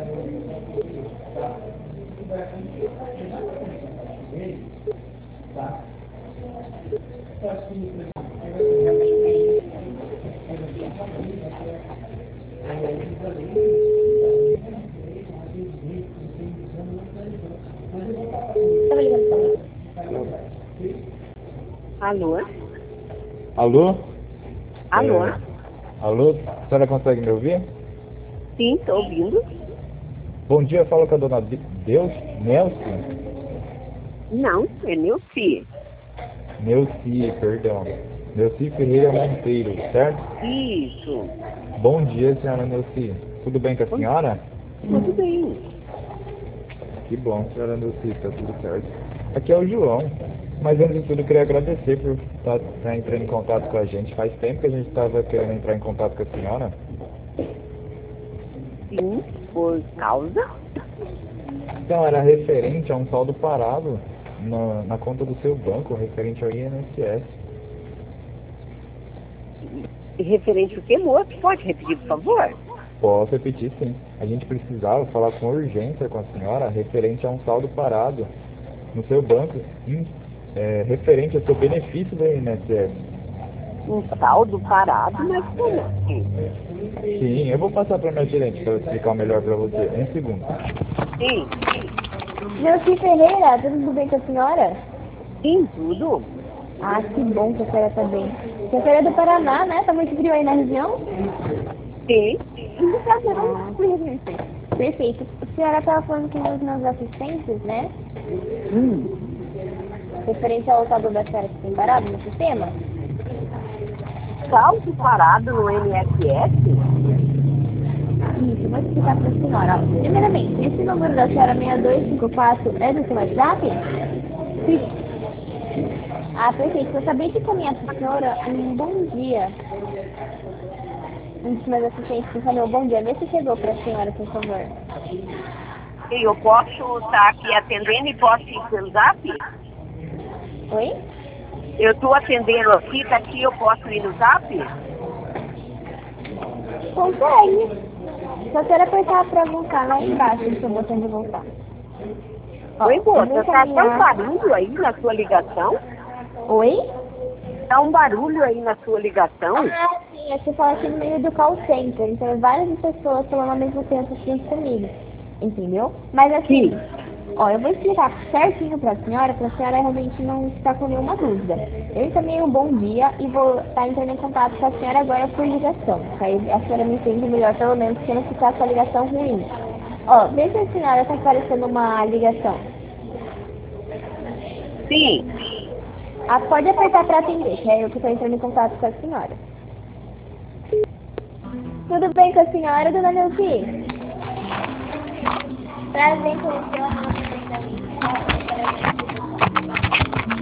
Alô? Alô? Alô? Alô? A senhora consegue me ouvir? Sim, estou ouvindo. Bom dia, falo com a dona Deus, Nelson? Não, é meu filho. Neuci, perdão. Neuci Ferreira Monteiro, certo? Isso. Bom dia, senhora Neuci. Tudo bem com a senhora? Tudo bem. Que bom, senhora Neuci, tá tudo certo. Aqui é o João. Mas antes de tudo, eu queria agradecer por estar entrando em contato com a gente. Faz tempo que a gente estava querendo entrar em contato com a senhora. Sim, por causa? Então, era referente a um saldo parado na conta do seu banco, referente ao INSS. E referente ao que, moço? Pode repetir, por favor? Posso repetir, sim. A gente precisava falar com urgência com a senhora referente a um saldo parado no seu banco, referente ao seu benefício do INSS. Um saldo parado, mas como assim? Sim, eu vou passar para minha gerente para explicar melhor para você. Um segundo. Sim, Neuci Ferreira, tudo bem com a senhora? sim, tudo. Ah, que bom que a senhora tá bem. A senhora é do Paraná, né? Tá muito frio aí na região? Sim. Perfeito. A senhora estava falando com os meus assistentes, né? Referente ao saldo da senhora que tem parado no sistema? Saldo parado no INSS? Isso, vou explicar para a senhora. Ó. Primeiramente, esse número da senhora 6254 é do seu WhatsApp? Sim. Ah, perfeito. Eu acabei de caminhar para a senhora um bom dia. Um dos meus assistentes me falou bom dia. Vê se chegou para a senhora, por favor. Sim, eu posso estar aqui atendendo e posso ir pelo zap? Oi? Eu estou atendendo aqui, tá aqui, eu posso ir no zap? Consegue. Se a senhora apertar para voltar lá embaixo, no seu botão de voltar. Ó, Oi, eu vou moça, tá um encaminhar... barulho aí na sua ligação? Oi? Tá um barulho aí na sua ligação? Ah, sim, é que você fala aqui no meio do call center, então várias pessoas falando ao mesmo tempo assim comigo, entendeu? Mas assim, Sim. ó, eu vou explicar certinho pra senhora realmente não ficar com nenhuma dúvida. Eu também um bom dia e vou estar entrando em contato com a senhora agora por ligação, que aí a senhora me entende melhor, pelo menos, que não ficar com a ligação ruim. Ó, vê se a senhora tá aparecendo uma ligação. Sim. Ah, pode apertar para atender, que é eu que estou entrando em contato com a senhora. Tudo bem com a senhora, dona Neuci? Prazer em conhecê-la.